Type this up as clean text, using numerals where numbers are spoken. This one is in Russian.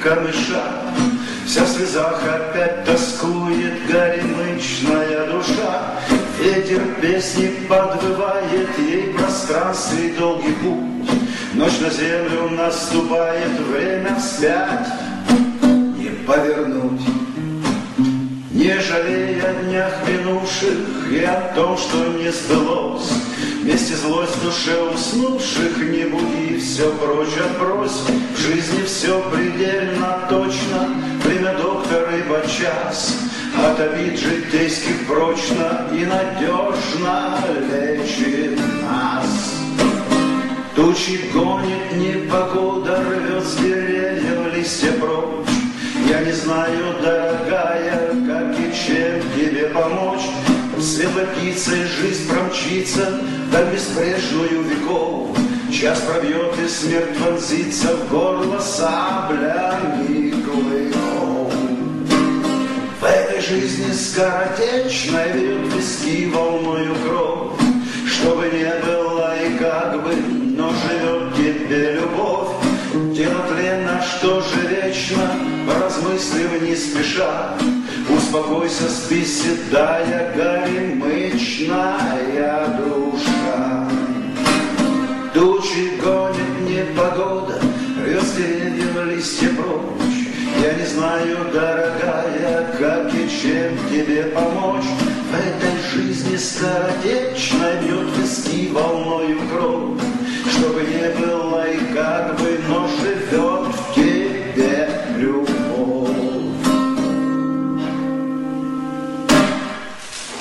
камыша. Вся в слезах опять тоскует горемычная душа. Ветер песни подвывает ей в пространстве долгий путь. Ночь на землю наступает, время вспять не повернуть. Не жалея о днях минувших и о том, что не сбылось, вместе злость в душе уснувших не буди, все прочь отбрось. В жизни все предельно точно, время доктора и подчас от обид житейских прочно и надежно лечит нас. Тучи гонит непогода, рвет с деревьев листья прочь. Я не знаю, дорогая, как и чем тебе помочь. Светлой птицей жизнь промчится до беспрежную веков. Час пробьет и смерть вонзится в горло саблями клыков. В этой жизни скоротечной вьет виски волною кровь. Что бы ни было и как бы, но живет тебе любовь. Тело тленно, что же вечно, поразмыслив не спеша. Успокойся, спи, седая, горемычная душа. Тучи гонит непогода, рвет с деревьев листья прочь. Я не знаю, дорогая, как и чем тебе помочь. В этой жизни скоротечной бьет виски волною кровь. Что бы ни было и как бы,